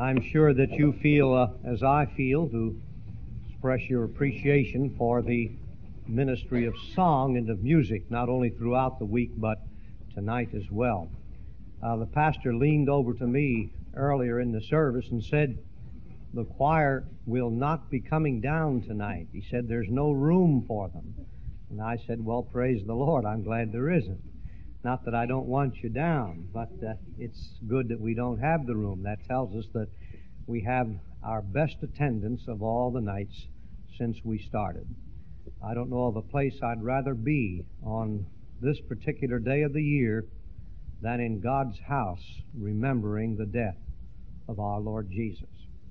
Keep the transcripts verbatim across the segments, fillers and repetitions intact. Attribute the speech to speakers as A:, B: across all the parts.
A: I'm sure that you feel uh, as I feel to express your appreciation for the ministry of song and of music, not only throughout the week but tonight as well. Uh, the pastor leaned over to me earlier in the service and said, the choir will not be coming down tonight. He said there's no room for them. And I said, well, praise the Lord, I'm glad there isn't. Not that I don't want you down, but uh, it's good that we don't have the room. That tells us that we have our best attendance of all the nights since we started. I don't know of a place I'd rather be on this particular day of the year than in God's house, remembering the death of our Lord Jesus.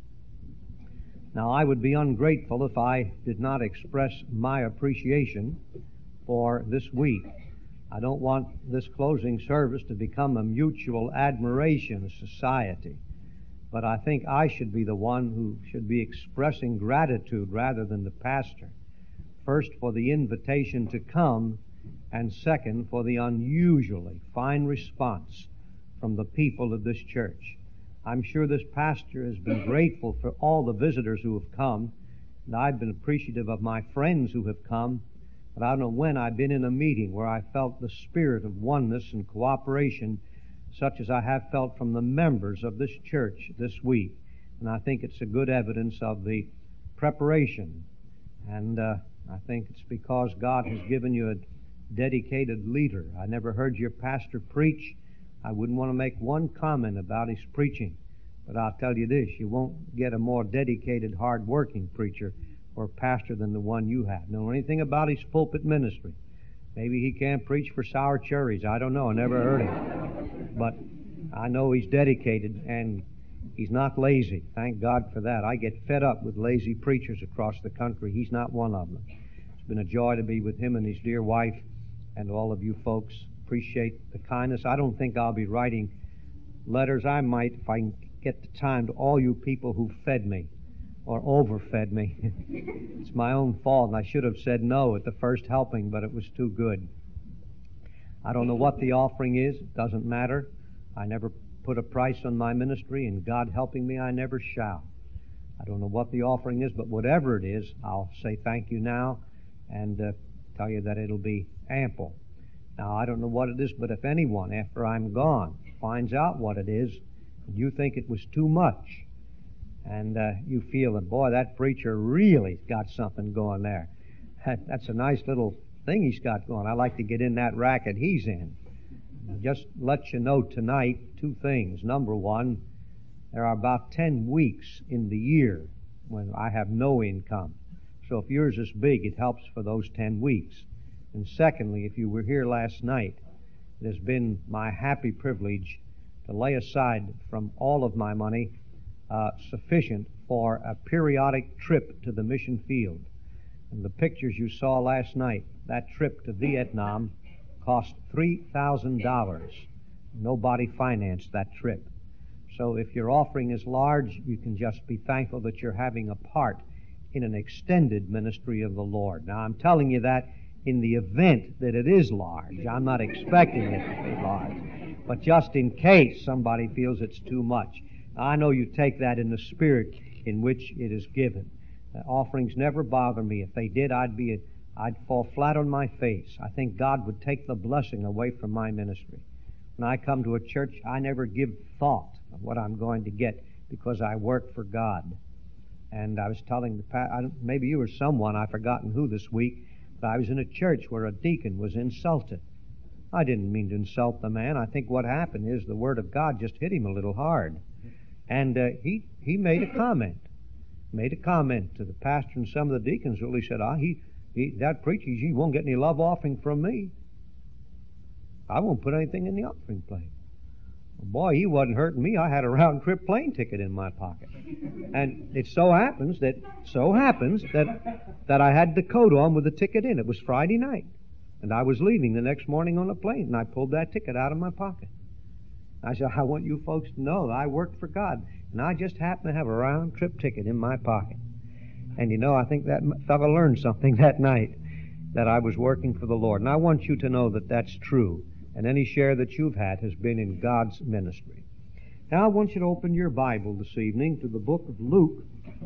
A: Now, I would be ungrateful if I did not express my appreciation for this week. I don't want this closing service to become a mutual admiration society, but I think I should be the one who should be expressing gratitude rather than the pastor. First, for the invitation to come, and second, for the unusually fine response from the people of this church. I'm sure this pastor has been grateful for all the visitors who have come, and I've been appreciative of my friends who have come. But I don't know when I've been in a meeting where I felt the spirit of oneness and cooperation such as I have felt from the members of this church this week. And I think it's a good evidence of the preparation. And uh, I think it's because God has given you a dedicated leader. I never heard your pastor preach. I wouldn't want to make one comment about his preaching. But I'll tell you this, you won't get a more dedicated, hard-working preacher or pastor than the one you have. Know anything about his pulpit ministry? Maybe he can't preach for sour cherries. I don't know. I never heard him. But I know he's dedicated and he's not lazy. Thank God for that. I get fed up with lazy preachers across the country. He's not one of them. It's been a joy to be with him and his dear wife and all of you folks. Appreciate the kindness. I don't think I'll be writing letters. I might, if I can get the time, to all you people who fed me or overfed me. It's my own fault, and I should have said no at the first helping, but it was too good. I don't know what the offering is. It doesn't matter. I never put a price on my ministry, and God helping me, I never shall. I don't know what the offering is, but whatever it is, I'll say thank you now and uh, tell you that it'll be ample. Now, I don't know what it is, but if anyone, after I'm gone, finds out what it is, and you think it was too much, and uh, you feel that, boy, that preacher really got something going there. That, that's a nice little thing he's got going. I like to get in that racket he's in. Just let you know tonight two things. Number one, there are about ten weeks in the year when I have no income. So if yours is big, it helps for those ten weeks. And secondly, if you were here last night, it has been my happy privilege to lay aside from all of my money Uh, sufficient for a periodic trip to the mission field. And the pictures you saw last night, that trip to Vietnam cost three thousand dollars. Nobody financed that trip. So if your offering is large, you can just be thankful that you're having a part in an extended ministry of the Lord. Now, I'm telling you that in the event that it is large. I'm not expecting it to be large. But just in case somebody feels it's too much, I know you take that in the spirit in which it is given. Uh, offerings never bother me. If they did, I'd be, a, I'd fall flat on my face. I think God would take the blessing away from my ministry. When I come to a church, I never give thought of what I'm going to get because I work for God. And I was telling the pa- I, maybe you or someone, I've forgotten who this week, but I was in a church where a deacon was insulted. I didn't mean to insult the man. I think what happened is the Word of God just hit him a little hard. And uh, he, he made a comment, made a comment to the pastor and some of the deacons. Well, he said, ah, he, he, that preacher, he won't get any love offering from me. I won't put anything in the offering plate. Well, boy, he wasn't hurting me. I had a round-trip plane ticket in my pocket. And it so happens that, so happens that, that I had the coat on with the ticket in. It was Friday night. And I was leaving the next morning on a plane, and I pulled that ticket out of my pocket. I said, I want you folks to know that I worked for God, and I just happened to have a round-trip ticket in my pocket. And you know, I think that fellow learned something that night, that I was working for the Lord. And I want you to know that that's true, and any share that you've had has been in God's ministry. Now I want you to open your Bible this evening to the book of Luke.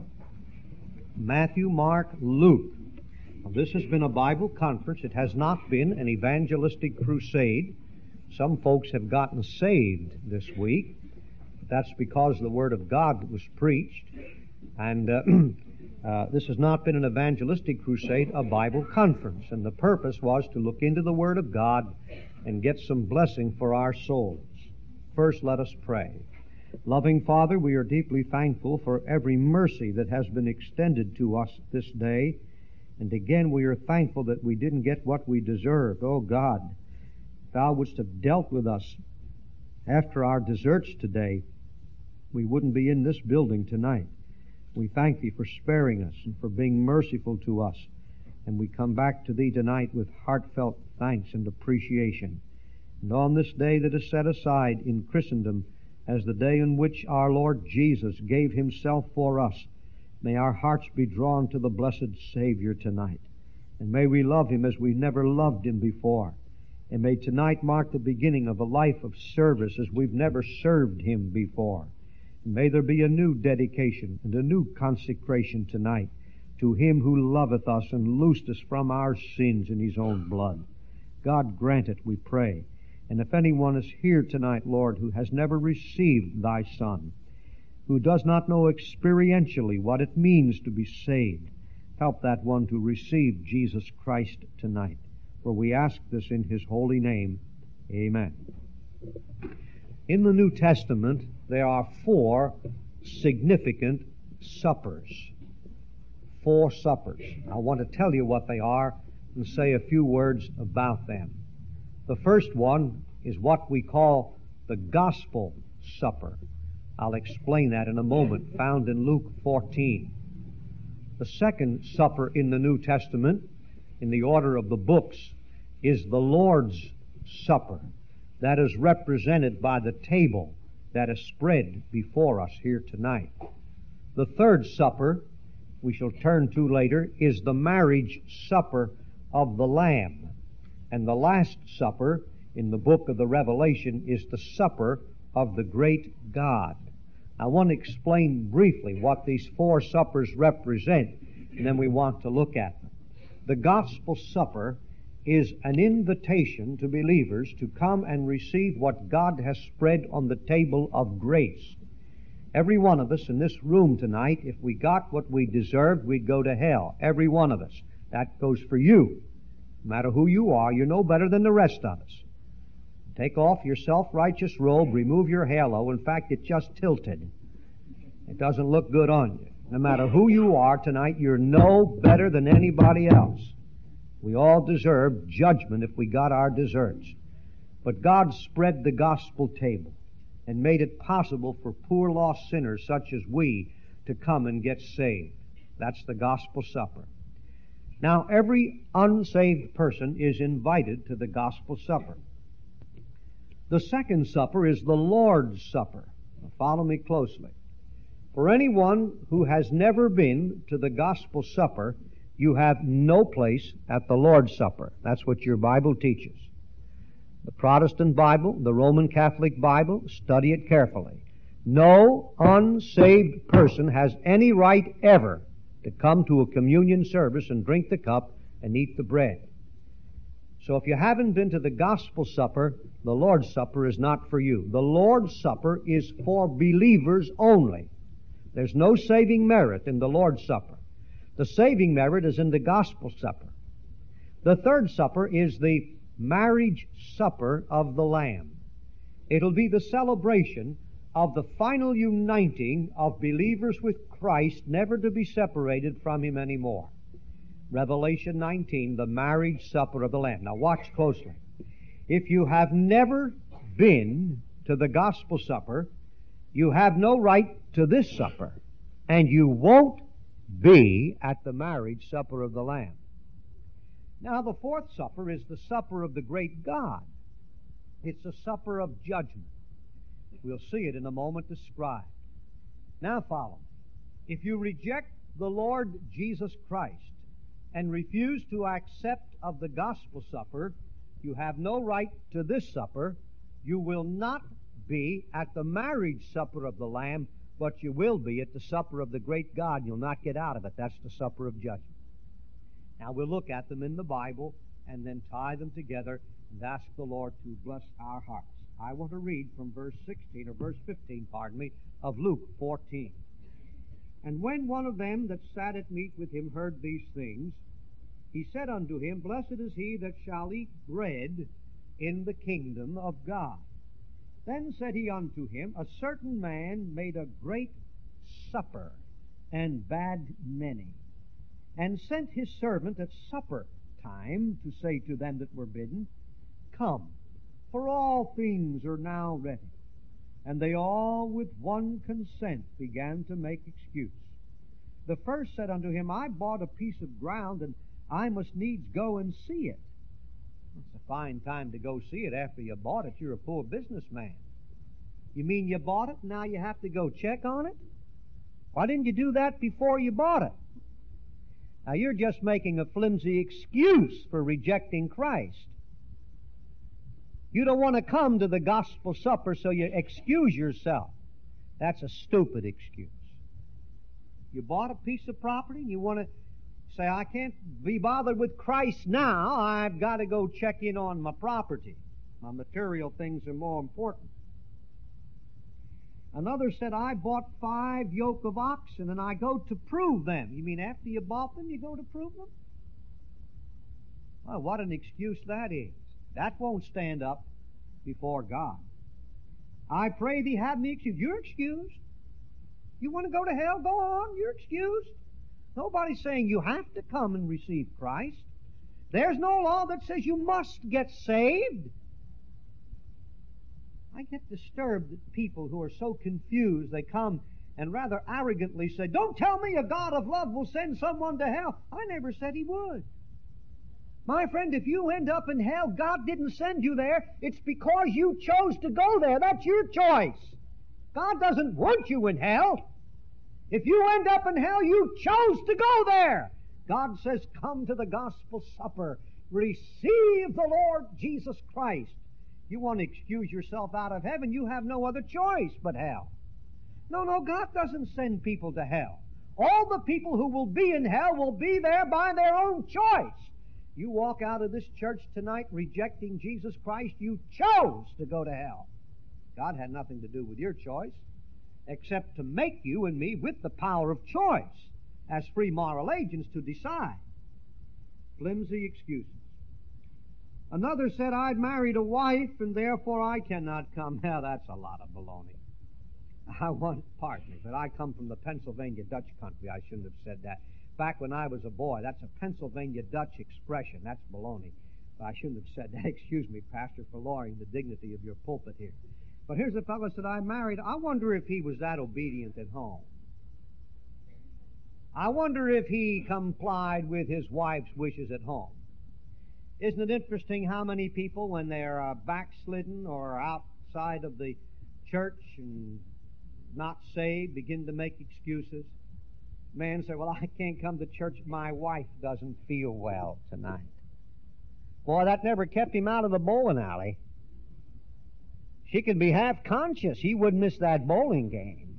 A: Matthew, Mark, Luke. Now, this has been a Bible conference. It has not been an evangelistic crusade. Some folks have gotten saved this week. That's because the Word of God was preached. And uh, uh, this has not been an evangelistic crusade, a Bible conference. And the purpose was to look into the Word of God and get some blessing for our souls. First, let us pray. Loving Father, we are deeply thankful for every mercy that has been extended to us this day. And again, we are thankful that we didn't get what we deserved. Oh God, if Thou wouldst have dealt with us after our deserts today, we wouldn't be in this building tonight. We thank Thee for sparing us and for being merciful to us. And we come back to Thee tonight with heartfelt thanks and appreciation. And on this day that is set aside in Christendom as the day in which our Lord Jesus gave Himself for us, may our hearts be drawn to the blessed Savior tonight. And may we love Him as we never loved Him before. And may tonight mark the beginning of a life of service as we've never served Him before. And may there be a new dedication and a new consecration tonight to Him who loveth us and loosed us from our sins in His own blood. God grant it, we pray. And if anyone is here tonight, Lord, who has never received Thy Son, who does not know experientially what it means to be saved, help that one to receive Jesus Christ tonight. For we ask this in His holy name. Amen. In the New Testament, there are four significant suppers. Four suppers. I want to tell you what they are and say a few words about them. The first one is what we call the Gospel Supper. I'll explain that in a moment, found in Luke fourteen. The second supper in the New Testament, in the order of the books, is the Lord's Supper. That is represented by the table that is spread before us here tonight. The third supper, we shall turn to later, is the marriage supper of the Lamb. And the last supper in the book of the Revelation is the supper of the great God. I want to explain briefly what these four suppers represent, and then we want to look at them. The Gospel Supper is an invitation to believers to come and receive what God has spread on the table of grace. Every one of us in this room tonight, if we got what we deserved, we'd go to hell. Every one of us. That goes for you. No matter who you are, you're no better than the rest of us. Take off your self-righteous robe, remove your halo. In fact, it's just tilted. It doesn't look good on you. No matter who you are tonight, you're no better than anybody else. We all deserve judgment if we got our deserts. But God spread the gospel table and made it possible for poor lost sinners such as we to come and get saved. That's the Gospel Supper. Now, every unsaved person is invited to the Gospel Supper. The second supper is the Lord's Supper. Now, follow me closely. For anyone who has never been to the Gospel Supper, you have no place at the Lord's Supper. That's what your Bible teaches. The Protestant Bible, the Roman Catholic Bible, study it carefully. No unsaved person has any right ever to come to a communion service and drink the cup and eat the bread. So if you haven't been to the Gospel Supper, the Lord's Supper is not for you. The Lord's Supper is for believers only. There's no saving merit in the Lord's Supper. The saving merit is in the Gospel Supper. The third supper is the marriage supper of the Lamb. It'll be the celebration of the final uniting of believers with Christ, never to be separated from Him anymore. Revelation nineteen, the marriage supper of the Lamb. Now watch closely. If you have never been to the Gospel Supper, you have no right to this supper, and you won't be at the marriage supper of the Lamb. Now the fourth supper is the supper of the great God. It's a supper of judgment. We'll see it in a moment described. Now follow me. If you reject the Lord Jesus Christ and refuse to accept of the Gospel Supper, you have no right to this supper. You will not be at the marriage supper of the Lamb, but you will be at the supper of the great God, and you'll not get out of it. That's the supper of judgment. Now we'll look at them in the Bible and then tie them together and ask the Lord to bless our hearts. I want to read from verse sixteen, or verse fifteen, pardon me, of Luke fourteen. And when one of them that sat at meat with him heard these things, he said unto him, Blessed is he that shall eat bread in the kingdom of God. Then said he unto him, A certain man made a great supper, and bade many, and sent his servant at supper time to say to them that were bidden, Come, for all things are now ready. And they all with one consent began to make excuse. The first said unto him, I bought a piece of ground, and I must needs go and see it. It's a fine time to go see it after you bought it. You're a poor businessman. You mean you bought it, now you have to go check on it? Why didn't you do that before you bought it? Now you're just making a flimsy excuse for rejecting Christ. You don't want to come to the gospel supper, so you excuse yourself. That's a stupid excuse. You bought a piece of property and you want to say, I can't be bothered with Christ now. I've got to go check in on my property. My material things are more important. Another said, I bought five yoke of oxen and I go to prove them. You mean after you bought them, you go to prove them? Well, what an excuse that is. That won't stand up before God. I pray thee have me excused. You're excused. You want to go to hell? Go on. You're excused. Nobody's saying you have to come and receive Christ. There's no law that says you must get saved. I get disturbed at people who are so confused. They come and rather arrogantly say, Don't tell me a God of love will send someone to hell. I never said He would. My friend, if you end up in hell, God didn't send you there. It's because you chose to go there. That's your choice. God doesn't want you in hell. If you end up in hell, you chose to go there. God says, Come to the gospel supper. Receive the Lord Jesus Christ. You want to excuse yourself out of heaven, you have no other choice but hell. No, no, God doesn't send people to hell. All the people who will be in hell will be there by their own choice. You walk out of this church tonight rejecting Jesus Christ, you chose to go to hell. God had nothing to do with your choice, except to make you and me with the power of choice as free moral agents to decide. Flimsy excuses. Another said, I'd married a wife and therefore I cannot come. Now that's a lot of baloney. I want, pardon me, but I come from the Pennsylvania Dutch country. I shouldn't have said that. Back when I was a boy, that's a Pennsylvania Dutch expression. That's baloney. But I shouldn't have said that. Excuse me, Pastor, for lowering the dignity of your pulpit here. But here's a fellow that I married. I wonder if he was that obedient at home. I wonder if he complied with his wife's wishes at home. Isn't it interesting how many people, when they're uh, backslidden or outside of the church and not saved, begin to make excuses? Man say, well, I can't come to church. My wife doesn't feel well tonight. Boy, that never kept him out of the bowling alley. She could be half conscious. He wouldn't miss that bowling game.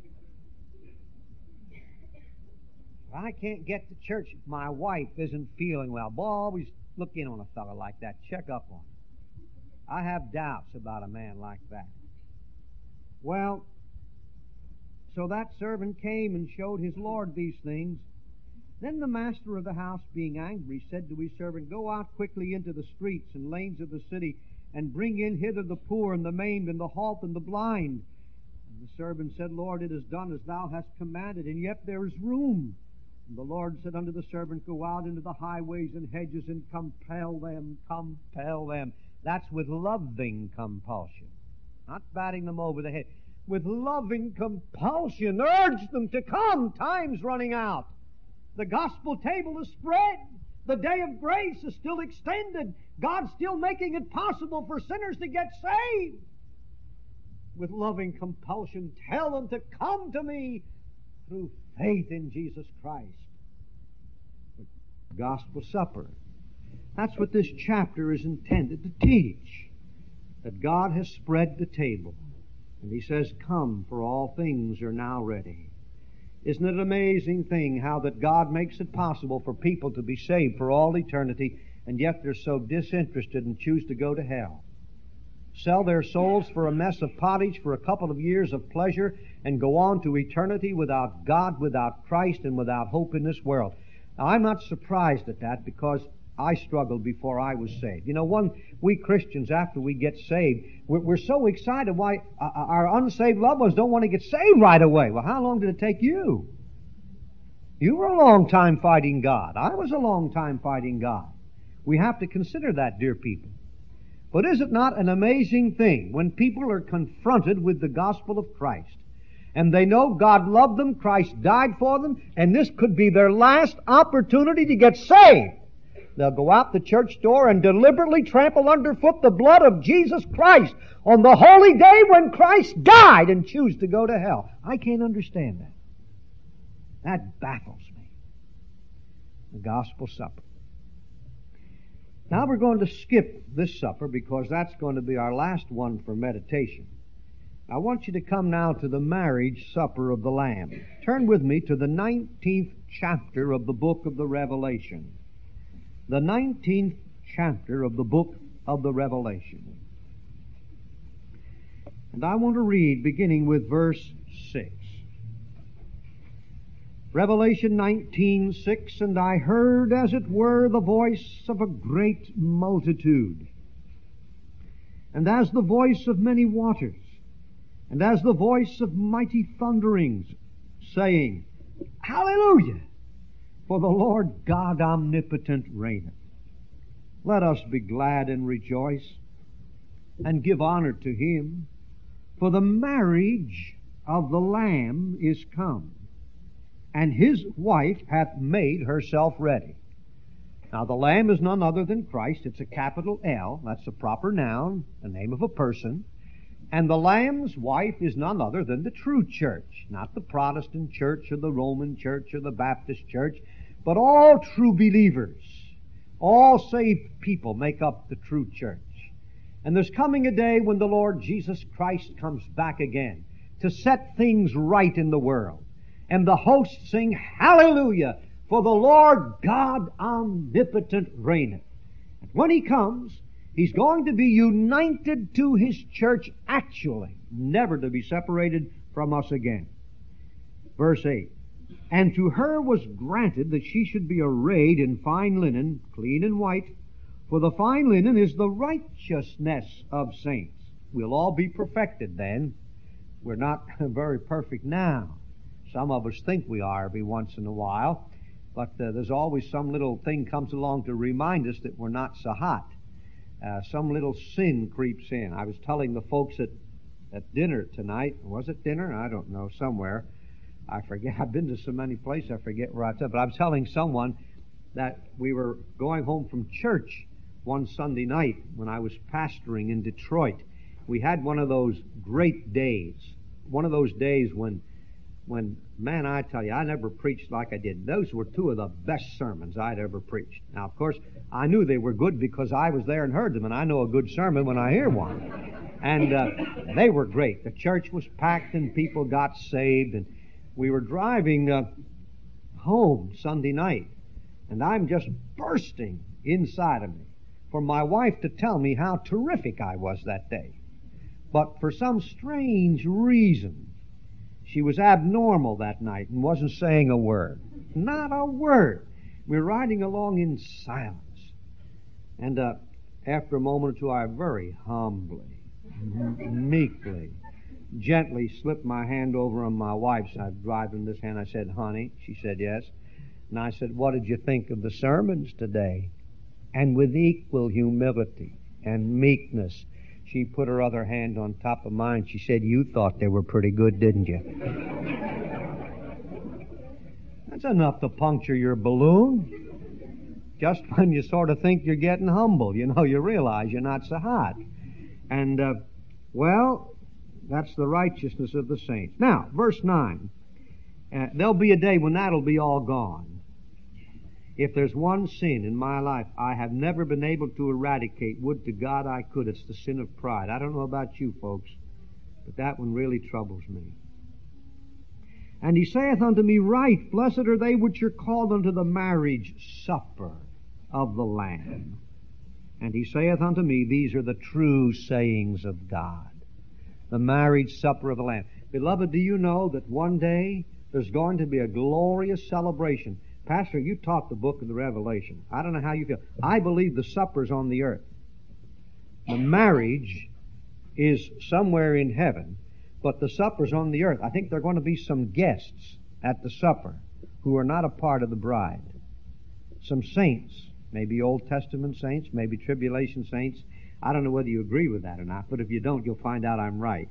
A: I can't get to church if my wife isn't feeling well. Boy, always look in on a fellow like that. Check up on him. I have doubts about a man like that. Well, so that servant came and showed his lord these things. Then the master of the house, being angry, said to his servant, Go out quickly into the streets and lanes of the city, and bring in hither the poor and the maimed and the halt and the blind. And the servant said, Lord, it is done as thou hast commanded, and yet there is room. And the Lord said unto the servant, Go out into the highways and hedges and compel them, compel them. That's with loving compulsion, not batting them over the head. With loving compulsion, urge them to come. Time's running out. The gospel table is spread. The day of grace is still extended. God's still making it possible for sinners to get saved. With loving compulsion, tell them to come to me through faith in Jesus Christ. The gospel supper. That's what this chapter is intended to teach. That God has spread the table. And he says, "Come, for all things are now ready." Isn't it an amazing thing how that God makes it possible for people to be saved for all eternity, and yet they're so disinterested and choose to go to hell? Sell their souls for a mess of pottage for a couple of years of pleasure and go on to eternity without God, without Christ, and without hope in this world. Now, I'm not surprised at that because I struggled before I was saved. You know, one, we Christians, after we get saved, we're, we're so excited why uh, our unsaved loved ones don't want to get saved right away. Well, how long did it take you? You were a long time fighting God. I was a long time fighting God. We have to consider that, dear people. But is it not an amazing thing when people are confronted with the gospel of Christ and they know God loved them, Christ died for them, and this could be their last opportunity to get saved? They'll go out the church door and deliberately trample underfoot the blood of Jesus Christ on the holy day when Christ died and choose to go to hell. I can't understand that. That baffles me. The gospel supper. Now we're going to skip this supper because that's going to be our last one for meditation. I want you to come now to the marriage supper of the Lamb. Turn with me to the nineteenth chapter of the book of the Revelation. The nineteenth chapter of the book of the Revelation. And I want to read beginning with verse six. Revelation nineteen six, "And I heard, as it were, the voice of a great multitude, and as the voice of many waters, and as the voice of mighty thunderings, saying, Hallelujah! For the Lord God omnipotent reigneth. Let us be glad and rejoice, and give honor to Him, for the marriage of the Lamb is come, and His wife hath made herself ready." Now the Lamb is none other than Christ. It's a capital L. That's a proper noun, the name of a person. And the Lamb's wife is none other than the true church, not the Protestant church or the Roman church or the Baptist church, but all true believers, all saved people make up the true church. And there's coming a day when the Lord Jesus Christ comes back again to set things right in the world. And the hosts sing, Hallelujah! For the Lord God omnipotent reigneth. And when He comes, He's going to be united to His church actually, never to be separated from us again. Verse eight, "And to her was granted that she should be arrayed in fine linen, clean and white, for the fine linen is the righteousness of saints." We'll all be perfected then. We're not very perfect now. Some of us think we are every once in a while, but uh, there's always some little thing comes along to remind us that we're not so hot. Uh, some little sin creeps in. I was telling the folks at, at dinner tonight, was it dinner? I don't know, somewhere. I forget. I've been to so many places, I forget where I said, but I was telling someone that we were going home from church one Sunday night when I was pastoring in Detroit. We had one of those great days, one of those days when When, man, I tell you, I never preached like I did. Those were two of the best sermons I'd ever preached. Now, of course, I knew they were good because I was there and heard them, and I know a good sermon when I hear one. And uh, they were great. The church was packed and people got saved, and we were driving uh, home Sunday night, and I'm just bursting inside of me for my wife to tell me how terrific I was that day. But for some strange reason, she was abnormal that night and wasn't saying a word. Not a word. We were riding along in silence. And uh, after a moment or two, I very humbly, meekly, gently slipped my hand over on my wife's. I was driving this hand. I said, "Honey." She said, "Yes." And I said, "What did you think of the sermons today?" And with equal humility and meekness, she put her other hand on top of mine. She said, "You thought they were pretty good, didn't you?" That's enough to puncture your balloon. Just when you sort of think you're getting humble, you know, you realize you're not so hot. And, uh, well, that's the righteousness of the saints. Now, verse nine. Uh, there'll be a day when that'll be all gone. If there's one sin in my life I have never been able to eradicate, would to God I could, it's the sin of pride. I don't know about you folks,
B: But that one really troubles me. And he saith unto me, Right, blessed are they which are called unto the marriage supper of the Lamb. And he saith unto me, These are the true sayings of God. The marriage supper of the Lamb. Beloved, do you know that one day there's going to be a glorious celebration? Pastor, you taught the book of the Revelation. I don't know how you feel. I believe the supper's on the earth. The marriage is somewhere in heaven, but the supper's on the earth. I think there are going to be some guests at the supper who are not a part of the bride. Some saints, maybe Old Testament saints, maybe tribulation saints. I don't know whether you agree with that or not, but if you don't, you'll find out I'm right.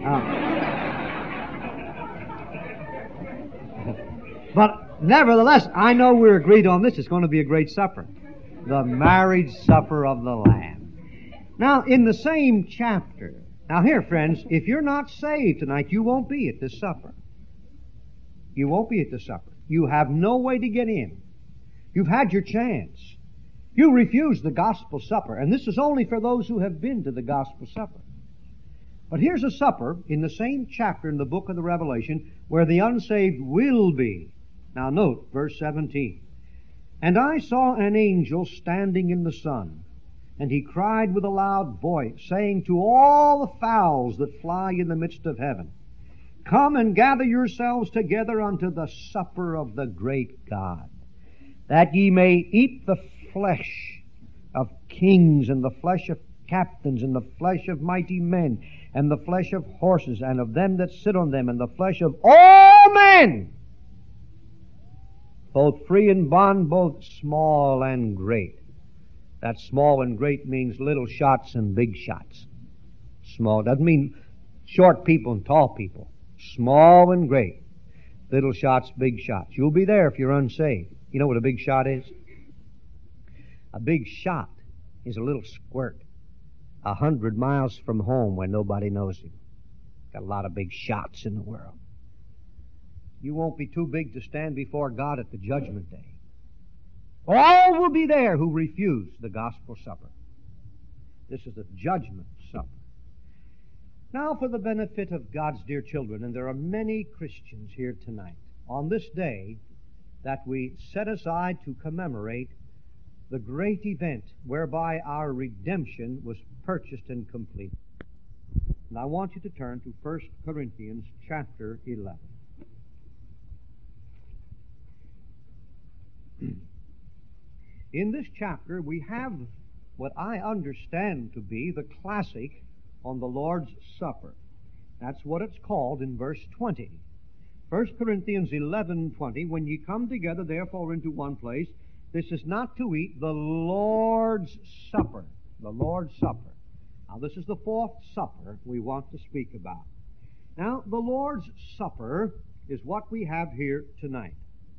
B: Um, but nevertheless, I know we're agreed on this. It's going to be a great supper. The marriage supper of the Lamb. Now, in the same chapter, now here, friends, if you're not saved tonight, you won't be at this supper. You won't be at the supper. You have no way to get in. You've had your chance. You refuse the gospel supper, and this is only for those who have been to the gospel supper. But here's a supper in the same chapter in the book of the Revelation where the unsaved will be. Now note verse seventeen. And I saw an angel standing in the sun, and he cried with a loud voice, saying to all the fowls that fly in the midst of heaven, Come and gather yourselves together unto the supper of the great God, that ye may eat the flesh of kings, and the flesh of captains, and the flesh of mighty men, and the flesh of horses, and of them that sit on them, and the flesh of all men, both free and bond, both small and great. That small and great means little shots and big shots. Small doesn't mean short people and tall people. Small and great. Little shots, big shots. You'll be there if you're unsaved. You know what a big shot is? A big shot is a little squirt a hundred miles from home where nobody knows him. Got a lot of big shots in the world. You won't be too big to stand before God at the judgment day. All will be there who refuse the gospel supper. This is the judgment supper. Now for the benefit of God's dear children, and there are many Christians here tonight, on this day that we set aside to commemorate the great event whereby our redemption was purchased and completed. And I want you to turn to First Corinthians chapter eleven. In this chapter, we have what I understand to be the classic on the Lord's Supper. That's what it's called in verse twenty. First Corinthians eleven twenty, when ye come together therefore into one place, this is not to eat the Lord's Supper. The Lord's Supper. Now, this is the fourth supper we want to speak about. Now, the Lord's Supper is what we have here tonight.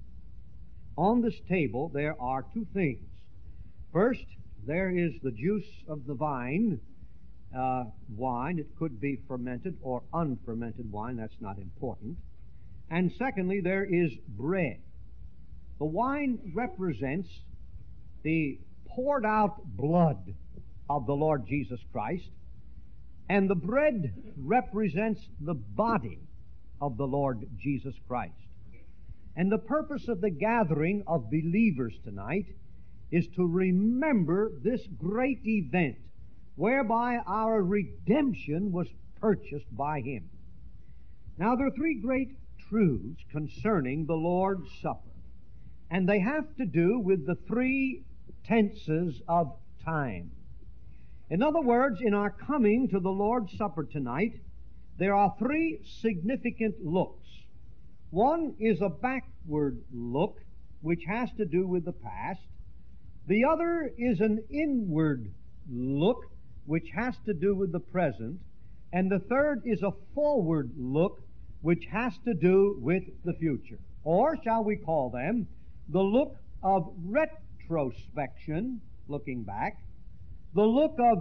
B: On this table, there are two things. First, there is the juice of the vine, uh, wine. It could be fermented or unfermented wine. That's not important. And secondly, there is bread. The wine represents the poured out blood of the Lord Jesus Christ, and the bread represents the body of the Lord Jesus Christ. And the purpose of the gathering of believers tonight is to remember this great event whereby our redemption was purchased by Him. Now, there are three great truths concerning the Lord's Supper, and they have to do with the three tenses of time. In other words, in our coming to the Lord's Supper tonight, there are three significant looks. One is a backward look, which has to do with the past. The other is an inward look, which has to do with the present. And the third is a forward look, which has to do with the future. Or shall we call them the look of retrospection, looking back, the look of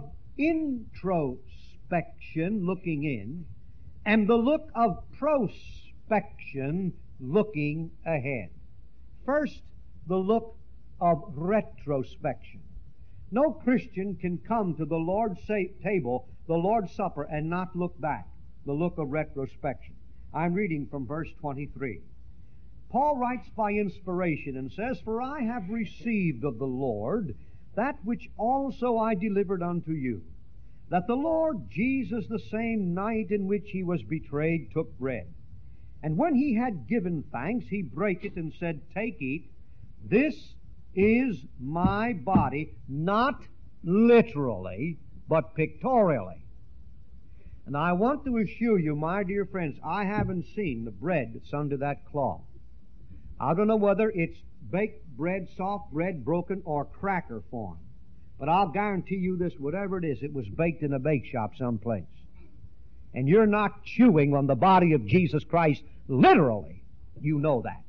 B: introspection, looking in, and the look of prospection, looking ahead. First, the look of retrospection. No Christian can come to the Lord's table, the Lord's Supper, and not look back. the look of retrospection. I'm reading from verse twenty-three. Paul writes by inspiration and says, "For I have received of the Lord that which also I delivered unto you, that the Lord Jesus, the same night in which he was betrayed, took bread. And when he had given thanks, he brake it and said, Take, eat. This is my body," not literally, but pictorially. And I want to assure you, my dear friends, I haven't seen the bread that's under that cloth. I don't know whether it's baked bread, soft bread, broken, or cracker form. But I'll guarantee you this, whatever it is, it was baked in a bake shop someplace. And you're not chewing on the body of Jesus Christ literally. You know that.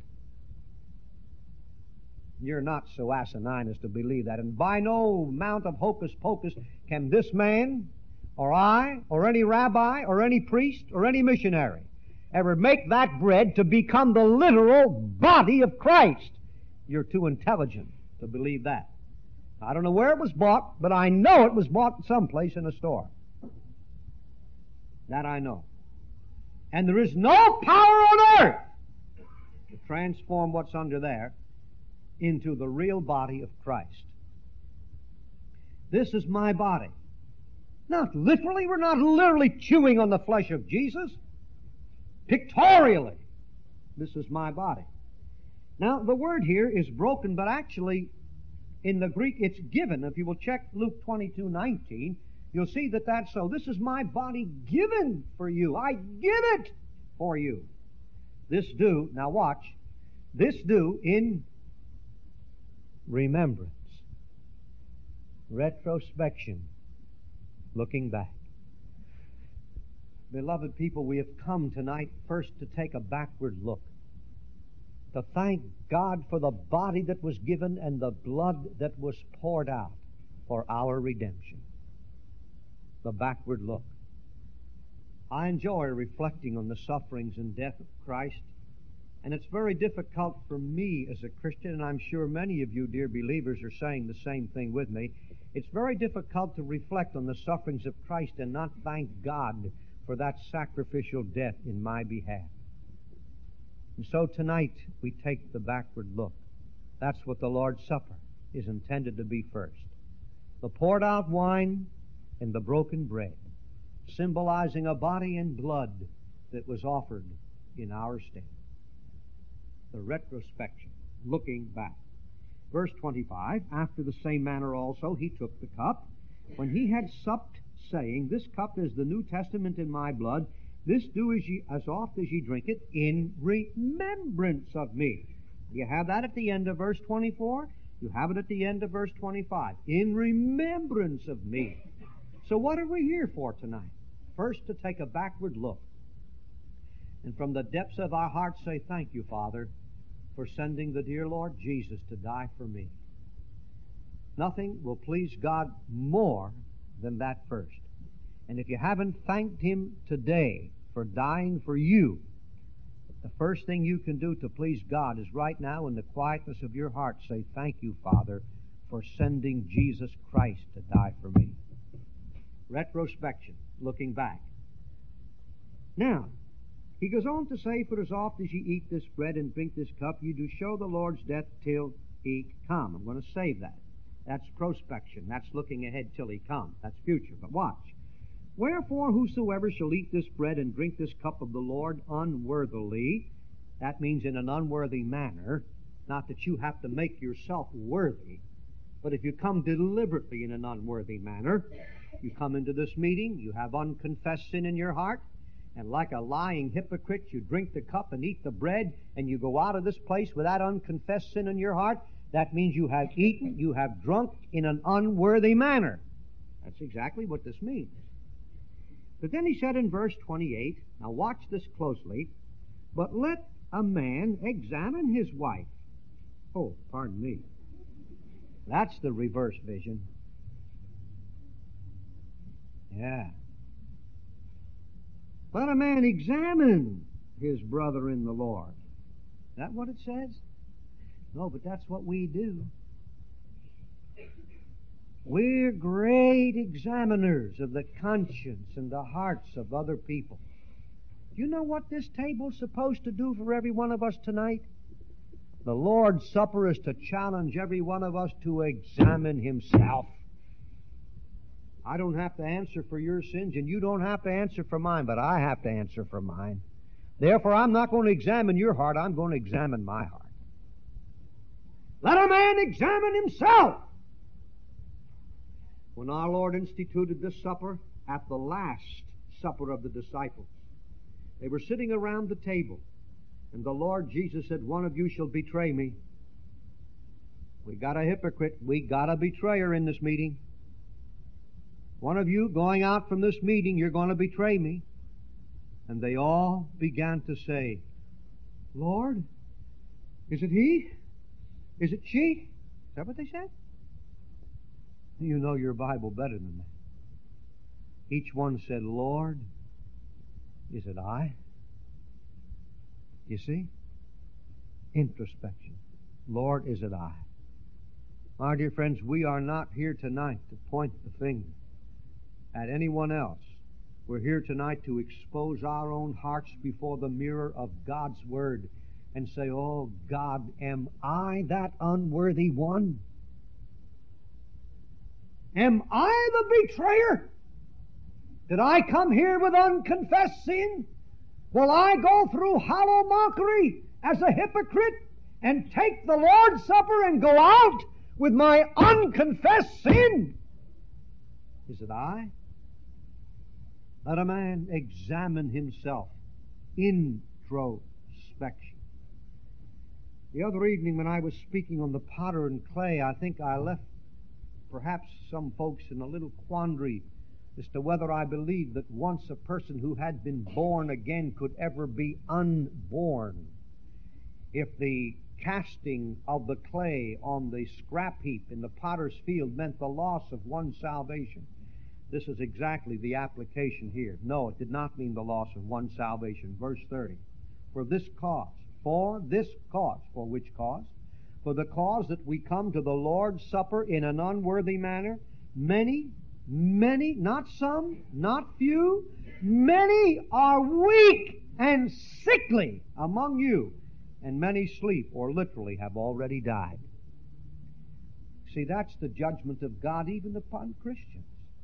B: You're not so asinine as to believe that. And by no amount of hocus pocus can this man, or I, or any rabbi, or any priest, or any missionary ever make that bread to become the literal body of Christ. You're too intelligent to believe that. I don't know where it was bought, but I know it was bought someplace in a store. That I know. And there is no power on earth to transform what's under there into the real body of Christ. This is my body. Not literally, we're not literally chewing on the flesh of Jesus. Pictorially, this is my body. Now, the word here is broken, but actually, in the Greek, it's given. If you will check Luke twenty-two nineteen, you'll see that that's so. This is my body given for you. I give it for you. This do, now watch, this do in remembrance, retrospection, looking back. Beloved people, we have come tonight first to take a backward look, to thank God for the body that was given and the blood that was poured out for our redemption. The backward look. I enjoy reflecting on the sufferings and death of Christ, and it's very difficult for me as a Christian, and I'm sure many of you, dear believers, are saying the same thing with me. It's very difficult to reflect on the sufferings of Christ and not thank God for that sacrificial death in my behalf. And so tonight we take the backward look. That's what the Lord's Supper is intended to be first. The poured out wine and the broken bread, symbolizing a body and blood that was offered in our stead. The retrospection, looking back. Verse twenty-five, after the same manner also he took the cup, when he had supped, saying, This cup is the New Testament in my blood. This do as, ye, as oft as ye drink it in remembrance of me. You have that at the end of verse twenty-four. You have it at the end of verse twenty-five. In remembrance of me. So what are we here for tonight? First, to take a backward look. And from the depths of our hearts say, Thank you, Father, for sending the dear Lord Jesus to die for me. Nothing will please God more than that first. And if you haven't thanked Him today for dying for you, the first thing you can do to please God is right now in the quietness of your heart say, Thank you, Father, for sending Jesus Christ to die for me. Retrospection, looking back. Now, he goes on to say, For as oft as ye eat this bread and drink this cup, ye do show the Lord's death till He come. I'm going to save that. That's prospection. That's looking ahead till He comes. That's future. But watch. Wherefore, whosoever shall eat this bread and drink this cup of the Lord unworthily, that means in an unworthy manner, not that you have to make yourself worthy, but if you come deliberately in an unworthy manner, you come into this meeting, you have unconfessed sin in your heart, and like a lying hypocrite, you drink the cup and eat the bread, and you go out of this place with that unconfessed sin in your heart, that means you have eaten, you have drunk in an unworthy manner. That's exactly what this means. But then he said in verse twenty-eight, now watch this closely, but let a man examine his wife. Oh, pardon me. That's the reverse vision. Yeah. Let a man examine his brother in the Lord. Is that what it says? No, but that's what we do. We're great examiners of the conscience and the hearts of other people. Do you know what this table's supposed to do for every one of us tonight? The Lord's Supper is to challenge every one of us to examine himself. I don't have to answer for your sins, and you don't have to answer for mine, but I have to answer for mine. Therefore, I'm not going to examine your heart, I'm going to examine my heart. Let a man examine himself. When our Lord instituted this supper, at the last supper of the disciples, they were sitting around the table, and the Lord Jesus said, one of you shall betray me. We got a hypocrite, we got a betrayer in this meeting. One of you going out from this meeting, you're going to betray me. And they all began to say, Lord, is it he? Is it she? Is that what they said? You know your Bible better than that. Each one said, Lord, is it I? You see? Introspection. Lord, is it I? My dear friends, we are not here tonight to point the finger at anyone else. We're here tonight to expose our own hearts before the mirror of God's Word and say, oh God, am I that unworthy one? Am I the betrayer? Did I come here with unconfessed sin? Will I go through hollow mockery as a hypocrite and take the Lord's Supper and go out with my unconfessed sin? Is it I? Let a man examine himself. Introspection. The other evening when I was speaking on the potter and clay, I think I left perhaps some folks in a little quandary as to whether I believed that once a person who had been born again could ever be unborn. If the casting of the clay on the scrap heap in the potter's field meant the loss of one's salvation, this is exactly the application here. No, it did not mean the loss of one's salvation. Verse thirty. For this cause, for this cause, for which cause? For the cause that we come to the Lord's Supper in an unworthy manner, many, many, not some, not few, many are weak and sickly among you, and many sleep, or literally have already died. See, that's the judgment of God even upon Christians.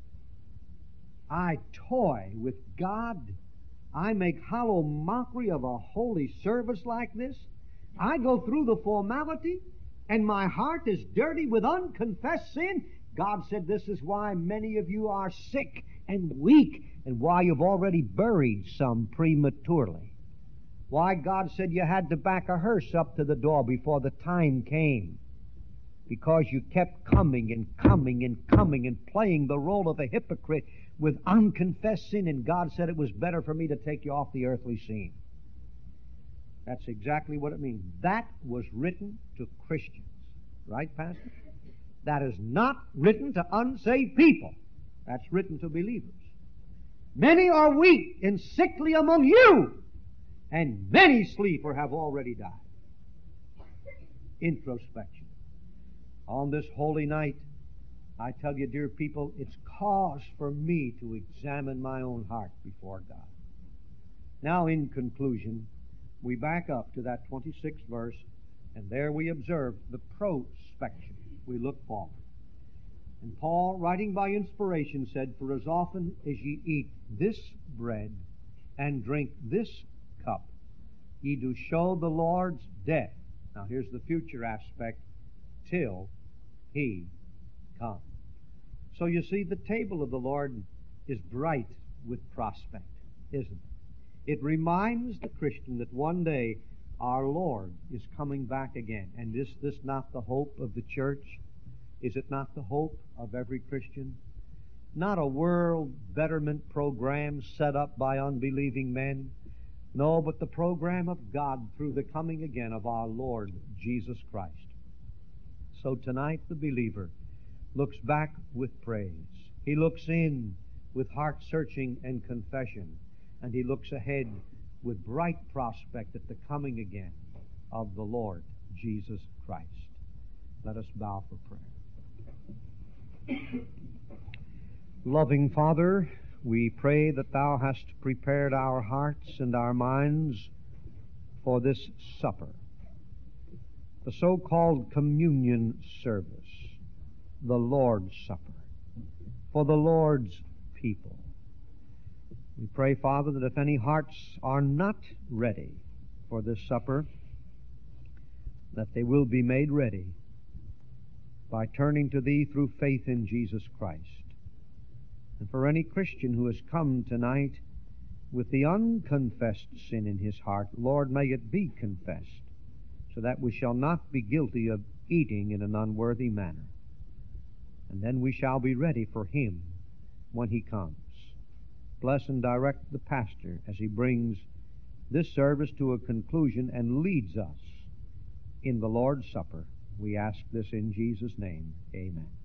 B: I toy with God. I make hollow mockery of a holy service like this. I go through the formality, and my heart is dirty with unconfessed sin. God said this is why many of you are sick and weak, and why you've already buried some prematurely. Why God said you had to back a hearse up to the door before the time came. Because you kept coming and coming and coming and playing the role of a hypocrite with unconfessed sin, and God said it was better for me to take you off the earthly scene. That's exactly what it means. That was written to Christians. Right, Pastor? That is not written to unsaved people. That's written to believers. Many are weak and sickly among you, and many sleep or have already died. Introspection. On this holy night, I tell you, dear people, it's cause for me to examine my own heart before God. Now, in conclusion, we back up to that twenty-sixth verse, and there we observe the prospection. We look forward. And Paul, writing by inspiration, said, For as often as ye eat this bread and drink this cup, ye do show the Lord's death. Now here's the future aspect, till he come. So you see, the table of the Lord is bright with prospect, isn't it? It reminds the Christian that one day our Lord is coming back again. And is this not the hope of the church? Is it not the hope of every Christian? Not a world betterment program set up by unbelieving men. No, but the program of God through the coming again of our Lord Jesus Christ. So tonight the believer looks back with praise. He looks in with heart-searching and confession. And he looks ahead with bright prospect at the coming again of the Lord Jesus Christ. Let us bow for prayer. Loving Father, we pray that Thou hast prepared our hearts and our minds for this supper, the so-called communion service, the Lord's Supper, for the Lord's people. We pray, Father, that if any hearts are not ready for this supper, that they will be made ready by turning to Thee through faith in Jesus Christ. And for any Christian who has come tonight with the unconfessed sin in his heart, Lord, may it be confessed, so that we shall not be guilty of eating in an unworthy manner. And then we shall be ready for Him when He comes. Bless and direct the pastor as he brings this service to a conclusion and leads us in the Lord's Supper. We ask this in Jesus' name. Amen.